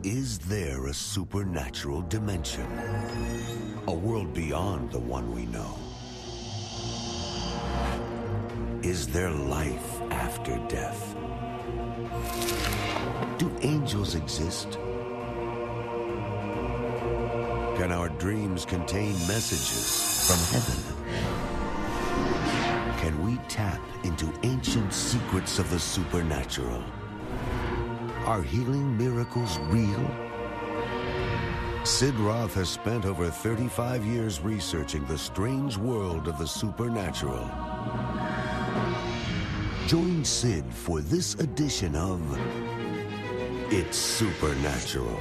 Is there a supernatural dimension? A world beyond the one we know? Is there life after death? Do angels exist? Can our dreams contain messages from heaven? Can we tap into ancient secrets of the supernatural? Are healing miracles real? Sid Roth has spent over 35 years researching the strange world of the supernatural. Join Sid for this edition of It's Supernatural.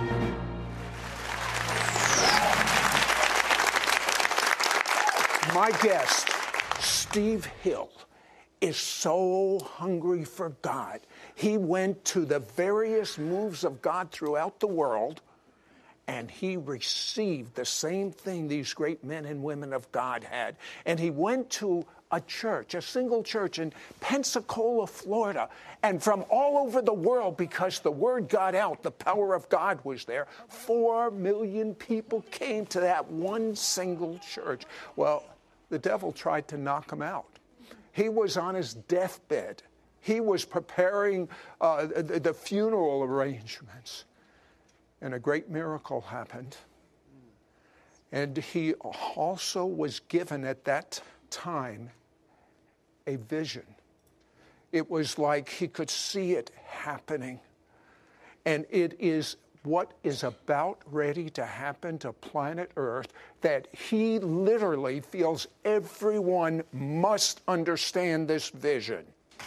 My guest, Steve Hill, is so hungry for God. He went to the various moves of God throughout the world, and he received the same thing these great men and women of God had. And he went to a church, a single church in Pensacola, Florida, and from all over the world, because the word got out, the power of God was there. 4 million people came to that one single church. Well, the devil tried to knock him out. He was on his deathbed. He was preparing the funeral arrangements. And a great miracle happened. And he also was given at that time a vision. It was like he could see it happening. And it is what is about ready to happen to planet Earth that he literally feels everyone must understand this vision.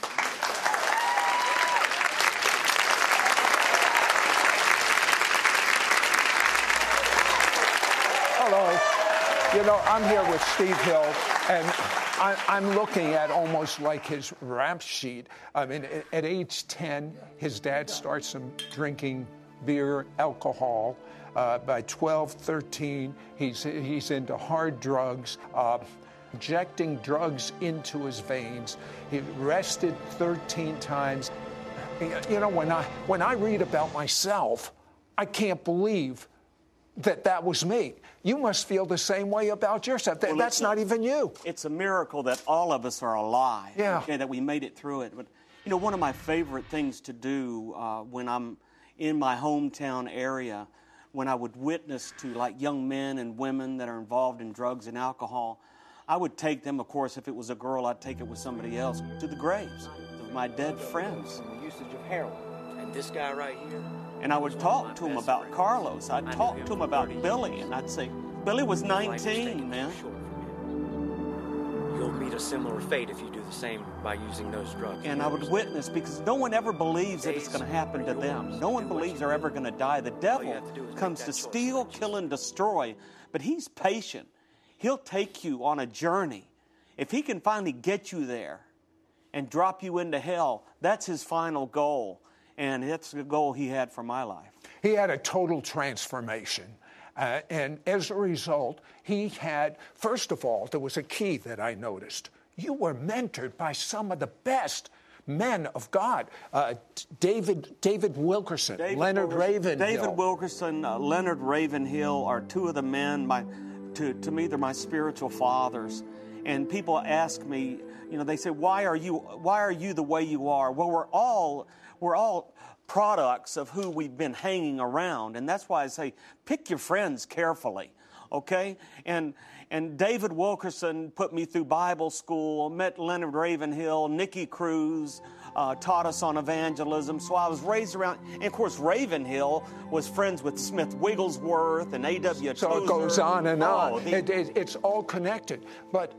Hello. You know, I'm here with Steve Hill, and I'm looking at almost like his rap sheet. I mean, at age 10, his dad starts him drinking beer, alcohol. By 12, 13, he's into hard drugs, injecting drugs into his veins. He arrested 13 times. You know, when I read about myself, I can't believe that was me. You must feel the same way about yourself. Well, that's not even you. It's a miracle that all of us are alive. Yeah. Okay, that we made it through it. But, you know, one of my favorite things to do when I'm in my hometown area, when I would witness to, like, young men and women that are involved in drugs and alcohol, I would take them, of course, if it was a girl, I'd take it with somebody else, to the graves of my dead friends. The usage of heroin. And this guy right here. And I would talk to him about Carlos. I'd talk to him about Billy, and I'd say, Billy was 19, man. You'll meet a similar fate if you do the same by using those drugs. And I would witness, because no one ever believes that it's going to happen to them. No one believes they're ever going to die. The devil comes to steal, kill, and destroy, but he's patient. He'll take you on a journey. If he can finally get you there and drop you into hell, that's his final goal. And that's the goal he had for my life. He had a total transformation. And as a result, he had, first of all, there was a key that I noticed. You were mentored by some of the best men of God. David Wilkerson, Leonard Ravenhill. David Wilkerson, Leonard Ravenhill are two of the men, to me, they're my spiritual fathers. And people ask me, you know, they say, why are you the way you are? Well, we're all products of who we've been hanging around. And that's why I say, pick your friends carefully, okay? And David Wilkerson put me through Bible school, met Leonard Ravenhill, Nicky Cruz, taught us on evangelism. So I was raised around, and of course Ravenhill was friends with Smith Wigglesworth and A.W. So Tozer. it goes on and on. It's all connected. But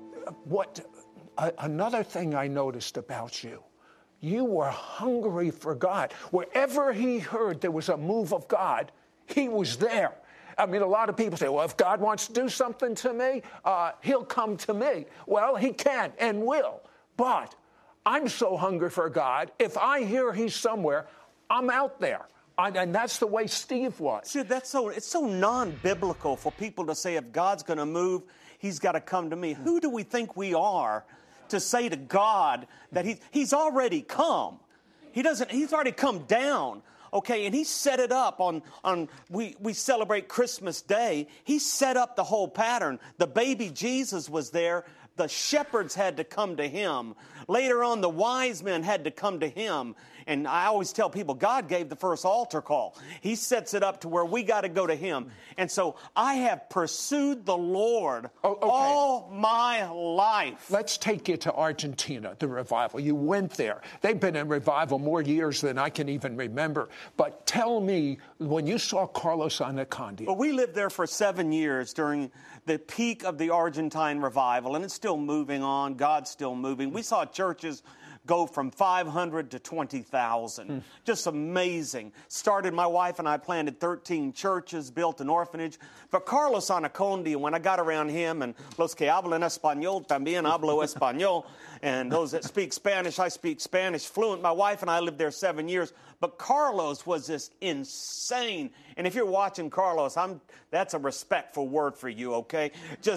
another thing I noticed about you, you were hungry for God. Wherever he heard there was a move of God, he was there. I mean, a lot of people say, well, if God wants to do something to me, he'll come to me. Well, he can and will. But I'm so hungry for God, if I hear he's somewhere, I'm out there. And that's the way Steve was. See, it's so non-biblical for people to say if God's going to move, he's got to come to me. Who do we think we are to say to God that he's already come? He's already come down Okay, and he set it up we celebrate Christmas Day. He set up the whole pattern. The baby Jesus was there. The shepherds had to come to him. Later on, the wise men had to come to him. And I always tell people, God gave the first altar call. He sets it up to where we got to go to him. And so I have pursued the Lord all my life. Let's take you to Argentina, the revival. You went there. They've been in revival more years than I can even remember. But tell me, when you saw Carlos Anacondia. Well, we lived there for 7 years during the peak of the Argentine revival, and it's still moving on. God's still moving. We saw churches go from 500 to 20,000. Just amazing. My wife and I planted 13 churches, built an orphanage. But Carlos Anacondia, when I got around him, and los que hablan español también hablo español, and those that speak Spanish, I speak Spanish fluent. My wife and I lived there 7 years. But Carlos was just insane. And if you're watching Carlos, that's a respectful word for you, okay?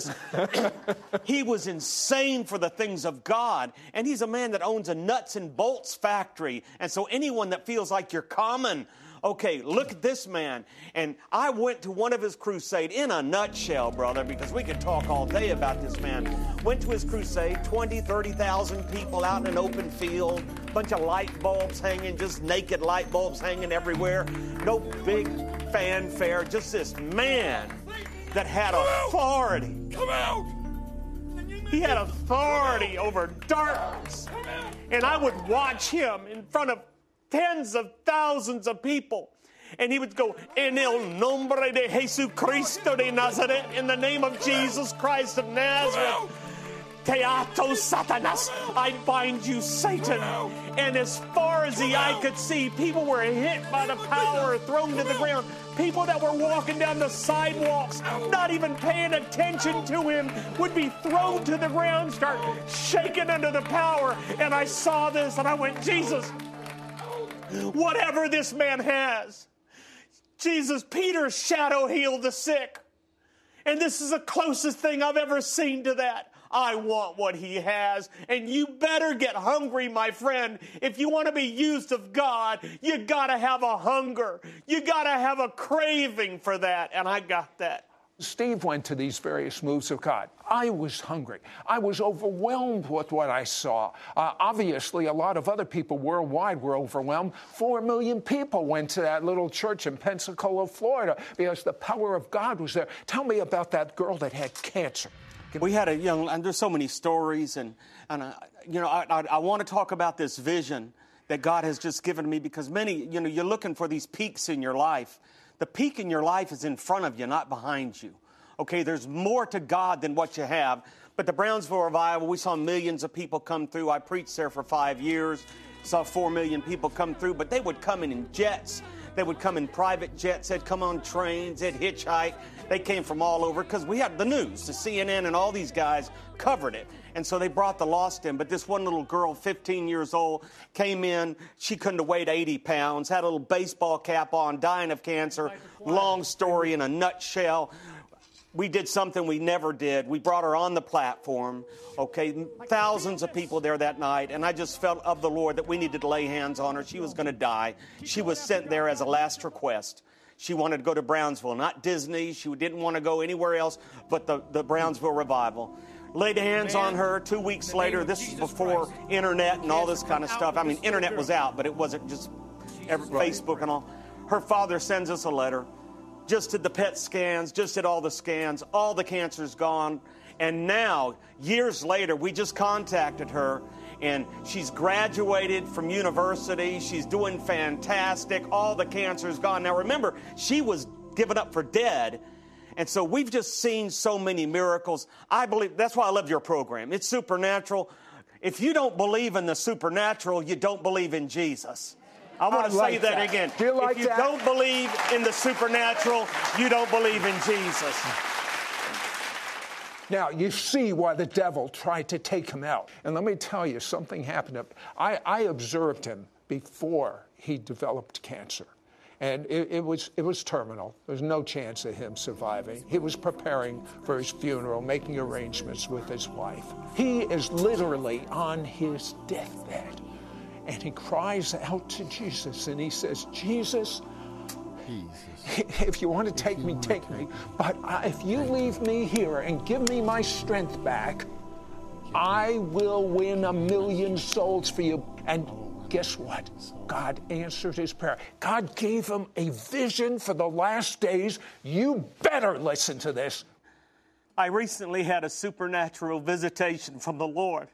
He was insane for the things of God. And he's a man that owns a nuts and bolts factory. And so anyone that feels like you're common, okay, look at this man. And I went to one of his crusades in a nutshell, brother, because we could talk all day about this man. Went to his crusade, 20, 30,000 people out in an open field, bunch of light bulbs hanging, just naked light bulbs hanging everywhere. No big fanfare, just this man that had authority. Come out! He had authority over darkness. And I would watch him in front of tens of thousands of people. And he would go, en el nombre de Jesucristo de Nazaret, in the name of Jesus Christ of Nazareth. Teato Satanas, I bind you, Satan. And as far as the eye could see, people were hit by the power, thrown to the ground. People that were walking down the sidewalks, not even paying attention to him, would be thrown to the ground, start shaking under the power. And I saw this and I went, Jesus, whatever this man has. Jesus, Peter's shadow healed the sick. And this is the closest thing I've ever seen to that. I want what he has. And you better get hungry, my friend. If you want to be used of God, you got to have a hunger. You got to have a craving for that. And I got that. Steve went to these various moves of God. I was hungry. I was overwhelmed with what I saw. Obviously, a lot of other people worldwide were overwhelmed. 4 million people went to that little church in Pensacola, Florida, because the power of God was there. Tell me about that girl that had cancer. We had and there's so many stories, and I want to talk about this vision that God has just given me, because you're looking for these peaks in your life. The peak in your life is in front of you, not behind you. Okay, there's more to God than what you have. But the Brownsville Revival, we saw millions of people come through. I preached there for 5 years. Saw 4 million people come through, but they would come in jets. They would come in private jets. They'd come on trains. They'd hitchhike. They came from all over because we had the news. The CNN and all these guys covered it. And so they brought the lost in. But this one little girl, 15 years old, came in. She couldn't have weighed 80 pounds, had a little baseball cap on, dying of cancer. Long story in a nutshell. We did something we never did. We brought her on the platform, okay? Thousands of people there that night, and I just felt of the Lord that we needed to lay hands on her. She was going to die. She was sent there as a last request. She wanted to go to Brownsville, not Disney. She didn't want to go anywhere else but the Brownsville Revival. Laid hands on her 2 weeks later. This was before internet and all this kind of stuff. I mean, internet was out, but it wasn't just Facebook and all. Her father sends us a letter. Just did the PET scans, just did all the scans. All the cancer's gone. And now, years later, we just contacted her, and she's graduated from university. She's doing fantastic. All the cancer's gone. Now, remember, she was given up for dead. And so we've just seen so many miracles. I believe that's why I love your program. It's supernatural. If you don't believe in the supernatural, you don't believe in Jesus. I want to say that again. Do you like if you that? don't believe in the supernatural, you don't believe in Jesus. Now, you see why the devil tried to take him out. And let me tell you, something happened. I observed him before he developed cancer. And it was terminal. There was no chance of him surviving. He was preparing for his funeral, making arrangements with his wife. He is literally on his deathbed. and he cries out to Jesus, and he says, Jesus, if you want to take me, take me. But if you leave me here and give me my strength back, I will win 1 million souls for you. And guess what? God answered his prayer. God gave him a vision for the last days. You better listen to this. I recently had a supernatural visitation from the Lord.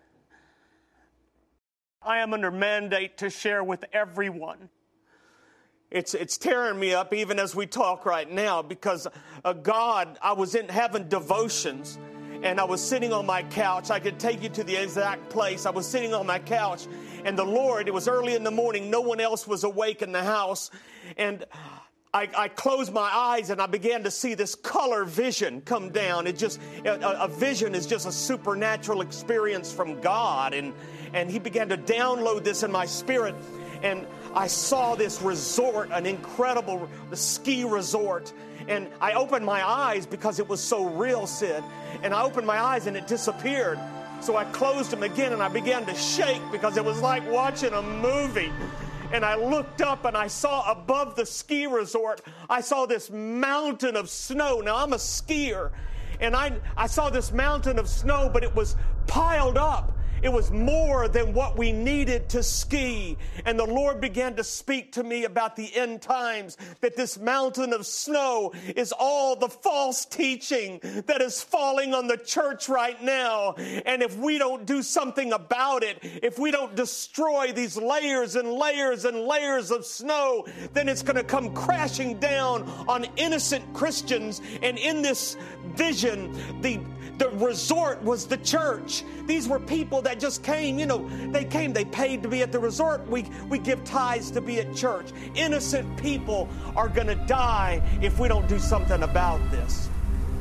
I am under mandate to share with everyone. It's tearing me up even as we talk right now because I was in having devotions and I was sitting on my couch. I could take you to the exact place. I was sitting on my couch and the Lord, it was early in the morning. No one else was awake in the house. And I closed my eyes and I began to see this color vision come down. A vision is just a supernatural experience from God. And he began to download this in my spirit. And I saw this resort, an incredible ski resort. And I opened my eyes because it was so real, Sid. And I opened my eyes and it disappeared. So I closed them again and I began to shake because it was like watching a movie. And I looked up and I saw above the ski resort, I saw this mountain of snow. Now, I'm a skier. And I saw this mountain of snow, but it was piled up. It was more than what we needed to ski. And the Lord began to speak to me about the end times, that this mountain of snow is all the false teaching that is falling on the church right now. And if we don't do something about it, if we don't destroy these layers and layers and layers of snow, then it's going to come crashing down on innocent Christians. And in this vision, the resort was the church. These were people that just came, they paid to be at the resort. We give tithes to be at church. Innocent people are going to die if we don't do something about this.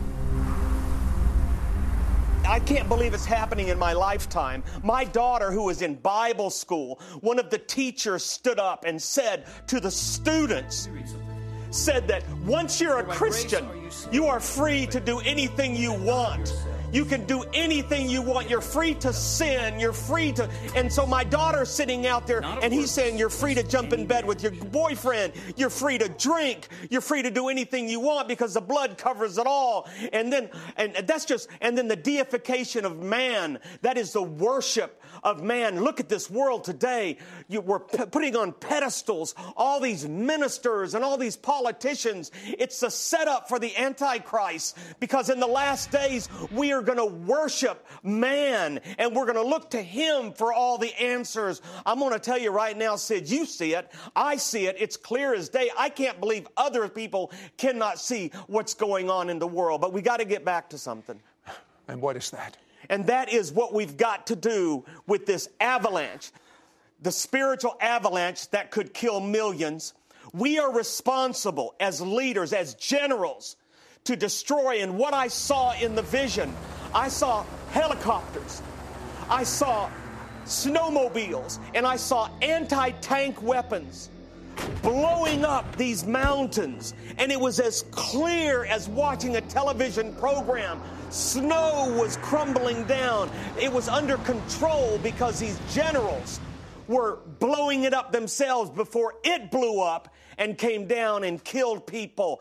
I can't believe it's happening in my lifetime. My daughter, who was in Bible school, one of the teachers stood up and said to the students, said that once you're a Christian, you are free to do anything you want. You can do anything you want. You're free to sin. You're free to... And so my daughter's sitting out there and he's saying you're free to jump in bed with your boyfriend. You're free to drink. You're free to do anything you want because the blood covers it all. And then the deification of man. That is the worship of man. Look at this world today. We're putting on pedestals all these ministers and all these politicians. It's a setup for the Antichrist because in the last days we are going to worship man and we're going to look to him for all the answers. I'm going to tell you right now, Sid, you see it. I see it. It's clear as day. I can't believe other people cannot see what's going on in the world. But we got to get back to something. And what is that? And that is what we've got to do with this avalanche, the spiritual avalanche that could kill millions. We are responsible as leaders, as generals, to destroy. And what I saw in the vision, I saw helicopters, I saw snowmobiles, and I saw anti-tank weapons blowing up these mountains. And it was as clear as watching a television program. Snow was crumbling down. It was under control because these generals were blowing it up themselves before it blew up and came down and killed people.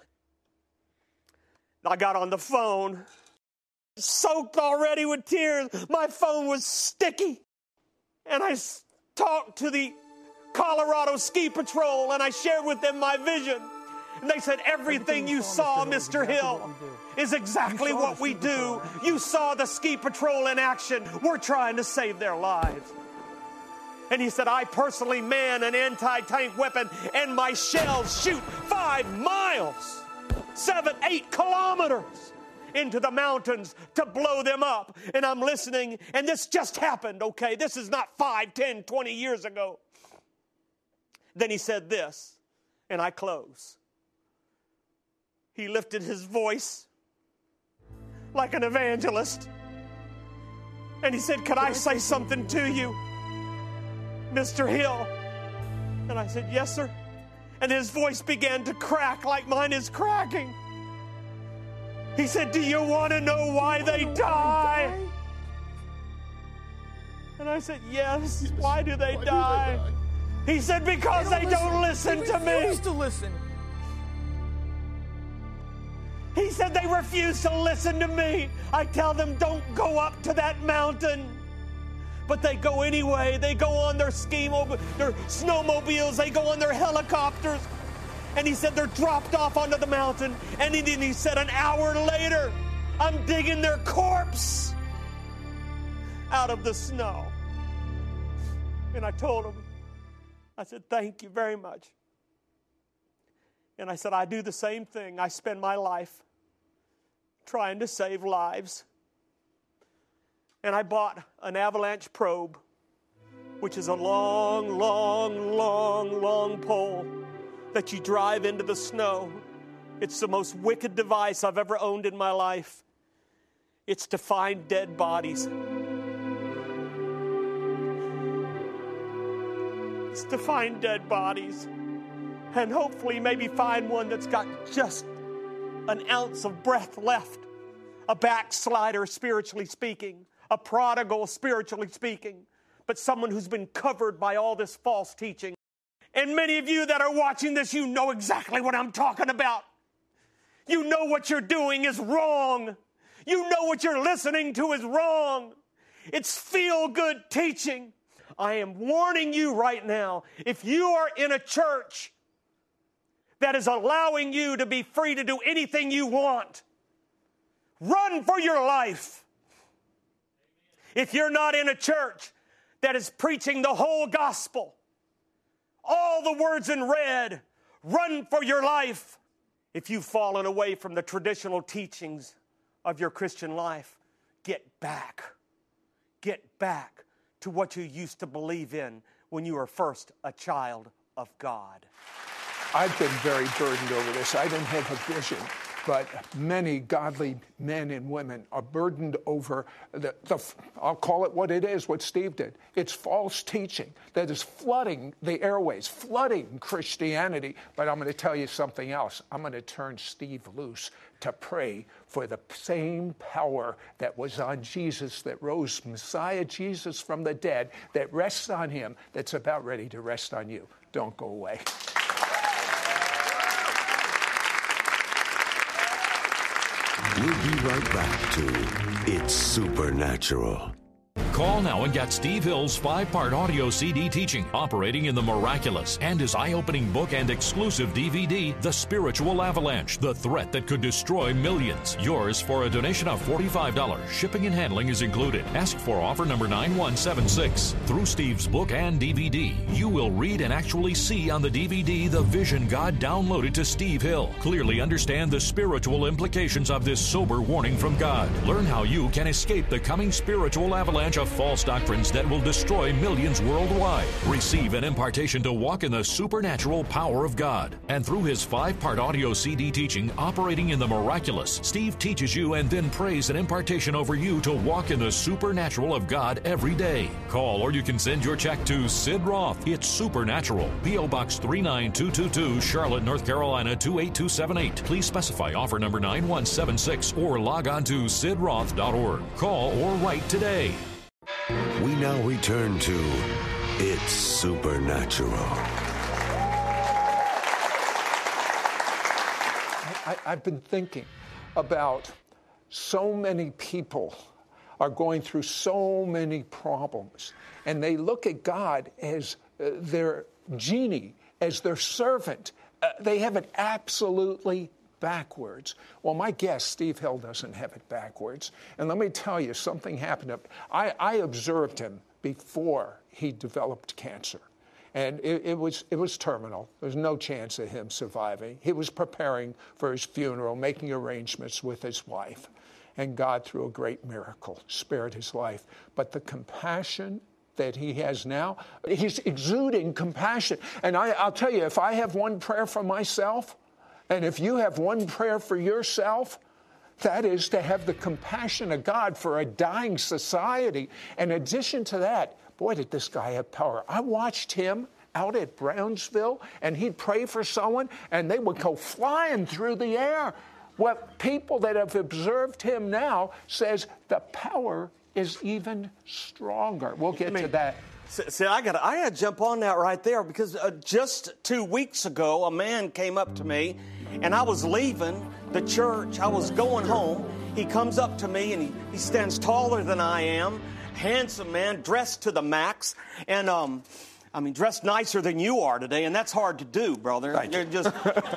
I got on the phone, soaked already with tears. My phone was sticky. And I talked to the Colorado Ski Patrol and I shared with them my vision. And they said, everything you saw, Mr. Hill, is exactly what we do. You saw the Ski Patrol in action. We're trying to save their lives. And he said, I personally man an anti-tank weapon and my shells shoot 5 miles, 7-8 kilometers into the mountains to blow them up. And I'm listening, and this just happened, okay? This is not 5, 10, 20 years ago. Then he said this, and I close. He lifted his voice like an evangelist. And he said, can I say something to you, Mr. Hill? And I said, yes, sir. And his voice began to crack like mine is cracking. He said, do you want to know why they die? And I said, yes. Why do they die? He said, because they don't listen to me. They refuse to listen. He said they refuse to listen to me. I tell them, don't go up to that mountain. But they go anyway. They go on their snowmobiles. They go on their helicopters. And he said they're dropped off onto the mountain. And then he said an hour later, I'm digging their corpse out of the snow. And I told him, I said, thank you very much. And I said, I do the same thing. I spend my life trying to save lives. And I bought an avalanche probe, which is a long, long, long, long pole that you drive into the snow. It's the most wicked device I've ever owned in my life. It's to find dead bodies. It's to find dead bodies. And hopefully maybe find one that's got just an ounce of breath left. A backslider, spiritually speaking. A prodigal, spiritually speaking. But someone who's been covered by all this false teaching. And many of you that are watching this, you know exactly what I'm talking about. You know what you're doing is wrong. You know what you're listening to is wrong. It's feel-good teaching. I am warning you right now, if you are in a church that is allowing you to be free to do anything you want, run for your life. If you're not in a church that is preaching the whole gospel, all the words in red, run for your life. If you've fallen away from the traditional teachings of your Christian life, get back. Get back to what you used to believe in when you were first a child of God. I've been very burdened over this. I didn't have a vision, but many godly men and women are burdened over I'll call it what it is, what Steve did. It's false teaching that is flooding the airways, flooding Christianity. But I'm going to tell you something else. I'm going to turn Steve loose to pray for the same power that was on Jesus, that rose Messiah Jesus from the dead, that rests on him, that's about ready to rest on you. Don't go away. We'll be right back to It's Supernatural. Call now and get Steve Hill's 5-part audio CD teaching, Operating in the Miraculous, and his eye-opening book and exclusive DVD, The Spiritual Avalanche, The Threat That Could Destroy Millions. Yours for a donation of $45. Shipping and handling is included. Ask for offer number 9176. Through Steve's book and DVD, you will read and actually see on the DVD the vision God downloaded to Steve Hill. Clearly understand the spiritual implications of this sober warning from God. Learn how you can escape the coming spiritual avalanche of false doctrines that will destroy millions worldwide. Receive an impartation to walk in the supernatural power of God. And through his 5-part audio CD teaching, Operating in the Miraculous, Steve teaches you and then prays an impartation over you to walk in the supernatural of God every day. Call or you can send your check to Sid Roth. It's Supernatural. P.O. Box 39222, Charlotte, North Carolina 28278. Please specify offer number 9176 or log on to sidroth.org. Call or write today. We now return to It's Supernatural. I've been thinking about so many people are going through so many problems, and they look at God as their genie, as their servant. They have it absolutely backwards. Well, my guest, Steve Hill, doesn't have it backwards. And let me tell you, something happened. I observed him before he developed cancer. And it was terminal. There's no chance of him surviving. He was preparing for his funeral, making arrangements with his wife. And God, through a great miracle, spared his life. But the compassion that he has now, he's exuding compassion. And I'll tell you, if I have one prayer for myself, and if you have one prayer for yourself, that is to have the compassion of God for a dying society. In addition to that, boy, did this guy have power. I watched him out at Brownsville, and he'd pray for someone, and they would go flying through the air. What people that have observed him now says the power is even stronger. We'll get to that See, I got to jump on that right there because just 2 weeks ago, a man came up to me, and I was leaving the church. I was going home. He comes up to me, and he stands taller than I am, handsome man, dressed to the max, and dressed nicer than you are today, and that's hard to do, brother. You're just,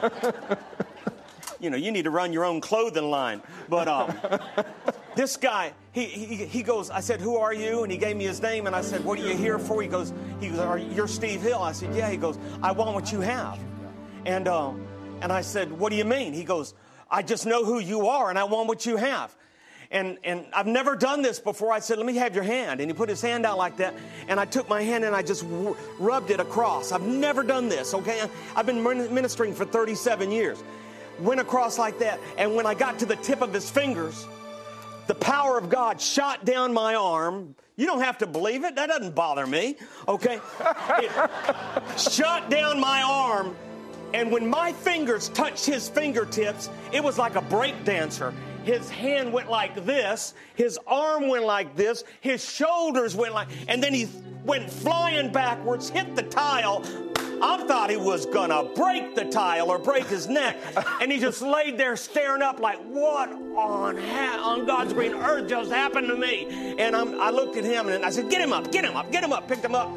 you need to run your own clothing line. But this guy, he goes, I said, who are you? And he gave me his name, and I said, what are you here for? He goes, you're Steve Hill. I said, yeah. He goes, I want what you have. And I said, what do you mean? He goes, I just know who you are, and I want what you have. And I've never done this before. I said, let me have your hand. And he put his hand out like that, and I took my hand and I just rubbed it across. I've never done this, okay? I've been ministering for 37 years. Went across like that, and when I got to the tip of his fingers, the power of God shot down my arm. You don't have to believe it. That doesn't bother me, okay? It shot down my arm, and when my fingers touched his fingertips, it was like a break dancer. His hand went like this, his arm went like this, his shoulders went like, and then he went flying backwards, hit the tile. I thought he was gonna break the tile or break his neck, and he just laid there staring up like, what on God's green earth just happened to me? And I looked at him and I said, get him up, picked him up.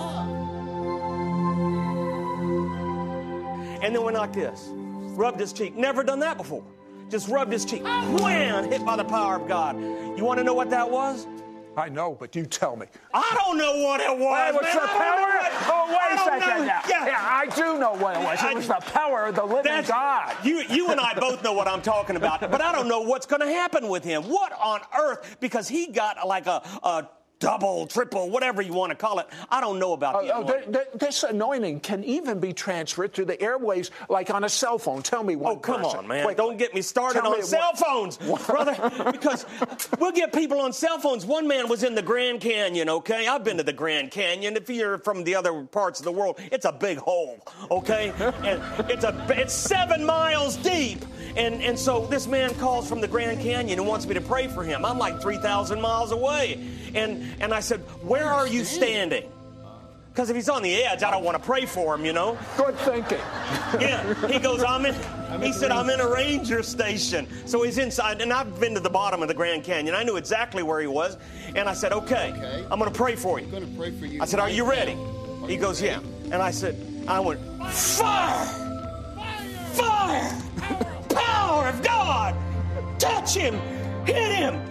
And then went like this, rubbed his cheek. Never done that before. Just rubbed his cheek. Wham! Hit by the power of God. You want to know what that was? I know, but you tell me. I don't know what it was. What's the power? Wait a second now. Yeah, I do know what it was. It was the power of the living God. You and I both know what I'm talking about, but I don't know what's going to happen with him. What on earth? Because he got like a double, triple, whatever you want to call it. I don't know about the anointing. This anointing can even be transferred through the airwaves like on a cell phone. Tell me one person. Oh, come on, man. Wait, don't get me started on cell phones, brother, because we'll get people on cell phones. One man was in the Grand Canyon, okay? I've been to the Grand Canyon. If you're from the other parts of the world, it's a big hole, okay? And it's 7 miles deep. And so this man calls from the Grand Canyon and wants me to pray for him. I'm like 3,000 miles away. And I said, where are you standing? Because if he's on the edge, I don't want to pray for him, Good thinking. Yeah. He goes, I'm in a ranger station. So he's inside, and I've been to the bottom of the Grand Canyon. I knew exactly where he was. And I said, okay. I'm going to pray for you. I'm going to pray for you. I said, are you ready? He goes, yeah. And I went, fire! Fire! Power of God! Touch him! Hit him!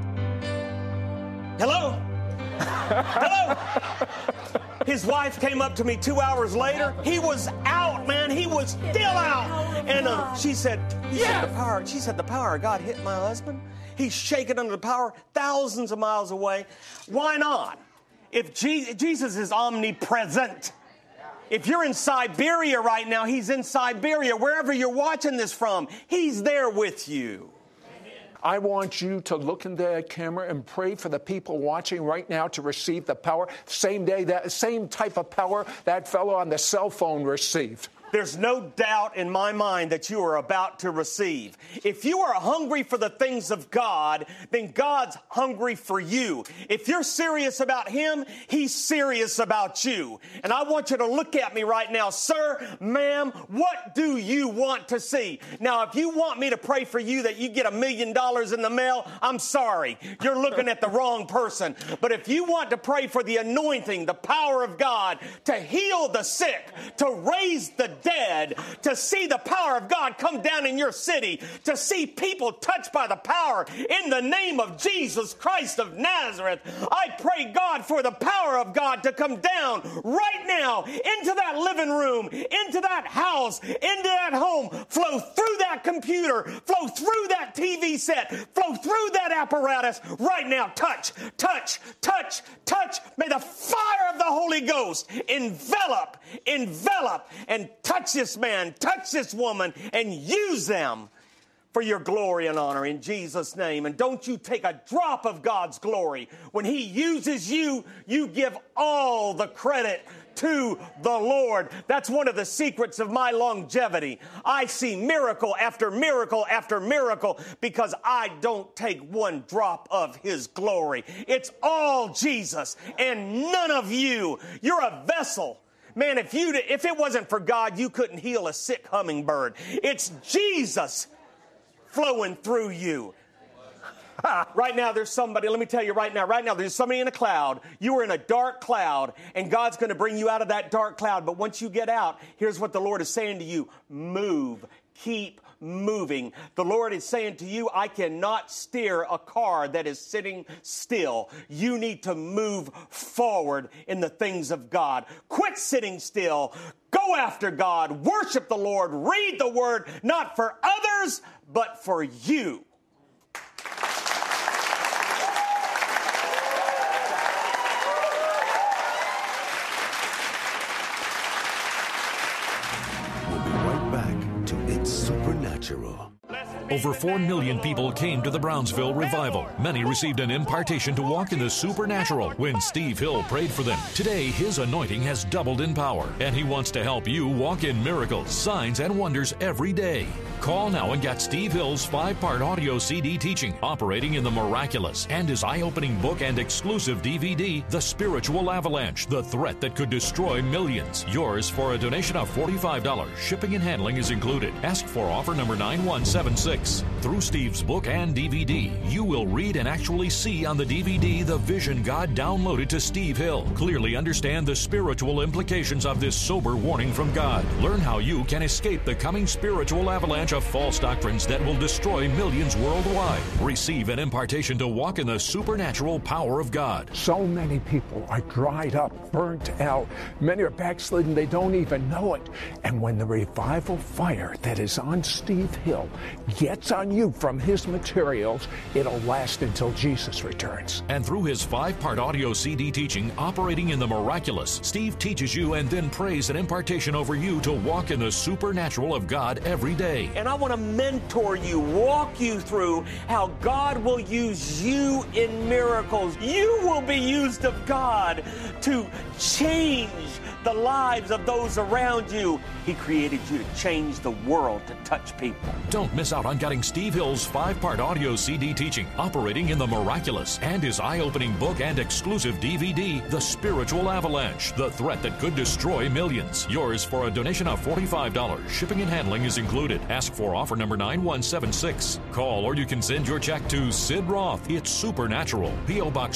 Hello? Hello? His wife came up to me 2 hours later. He was out, man. He was still out. And she said, the power of God hit my husband. He's shaking under the power, thousands of miles away. Why not? If Jesus is omnipresent. If you're in Siberia right now, he's in Siberia. Wherever you're watching this from, he's there with you. I want you to look into that camera and pray for the people watching right now to receive the power. Same type of power that fellow on the cell phone received. There's no doubt in my mind that you are about to receive. If you are hungry for the things of God, then God's hungry for you. If you're serious about Him, He's serious about you. And I want you to look at me right now. Sir, ma'am, what do you want to see? Now, if you want me to pray for you that you get $1 million in the mail, I'm sorry. You're looking at the wrong person. But if you want to pray for the anointing, the power of God, to heal the sick, to raise the dead, to see the power of God come down in your city, to see people touched by the power in the name of Jesus Christ of Nazareth. I pray, God, for the power of God to come down right now into that living room, into that house, into that home, flow through that computer, flow through that TV set, flow through that apparatus right now. Touch, touch, touch, touch. May the fire of the Holy Ghost envelop, and touch this man, touch this woman, and use them for your glory and honor in Jesus' name. And don't you take a drop of God's glory. When He uses you, you give all the credit to the Lord. That's one of the secrets of my longevity. I see miracle after miracle after miracle because I don't take one drop of His glory. It's all Jesus and none of you. You're a vessel. Man, if it wasn't for God, you couldn't heal a sick hummingbird. It's Jesus flowing through you. Right now, there's somebody, let me tell you right now, there's somebody in a cloud. You are in a dark cloud, and God's going to bring you out of that dark cloud. But once you get out, here's what the Lord is saying to you. Move. Keep moving. The Lord is saying to you, I cannot steer a car that is sitting still. You need to move forward in the things of God. Quit sitting still. Go after God. Worship the Lord. Read the Word, not for others, but for you. We'll be right back to It's Supernatural. Over 4 million people came to the Brownsville revival. Many received an impartation to walk in the supernatural when Steve Hill prayed for them. Today, his anointing has doubled in power, and he wants to help you walk in miracles, signs, and wonders every day. Call now and get Steve Hill's 5-part audio CD teaching, Operating in the Miraculous, and his eye-opening book and exclusive DVD, The Spiritual Avalanche, The Threat That Could Destroy Millions. Yours for a donation of $45. Shipping and handling is included. Ask for offer number 9176. Through Steve's book and DVD, you will read and actually see on the DVD the vision God downloaded to Steve Hill. Clearly understand the spiritual implications of this sober warning from God. Learn how you can escape the coming spiritual avalanche of false doctrines that will destroy millions worldwide. Receive an impartation to walk in the supernatural power of God. So many people are dried up, burnt out. Many are backslidden. They don't even know it. And when the revival fire that is on Steve Hill gets on you from his materials, it'll last until Jesus returns. And through his 5-part audio CD teaching, Operating in the Miraculous, Steve teaches you and then prays an impartation over you to walk in the supernatural of God every day. And I want to mentor you, walk you through how God will use you in miracles. You will be used of God to change the lives of those around you. He created you to change the world, to touch people. Don't miss out on getting Steve Hill's 5-part audio CD teaching, Operating in the Miraculous, and his eye-opening book and exclusive DVD, The Spiritual Avalanche, The Threat That Could Destroy Millions. Yours for a donation of $45. Shipping and handling is included. Ask for offer number 9176. Call or you can send your check to Sid Roth. It's Supernatural. P.O. Box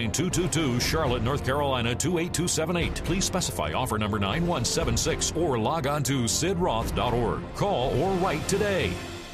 39222, Charlotte, North Carolina 28278. Please specify offer number 9176 or log on to sidroth.org. Call or write today.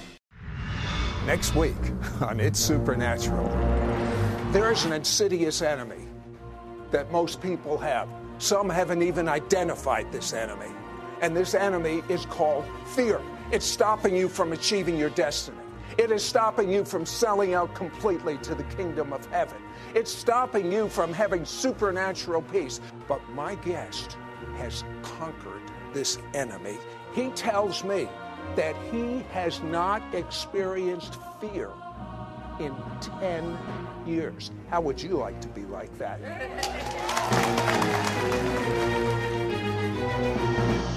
Next week on It's Supernatural, there is an insidious enemy that most people have. Some haven't even identified this enemy. And this enemy is called fear. It's stopping you from achieving your destiny. It is stopping you from selling out completely to the kingdom of heaven. It's stopping you from having supernatural peace. But my guest has conquered this enemy. He tells me that he has not experienced fear in 10 years. How would you like to be like that?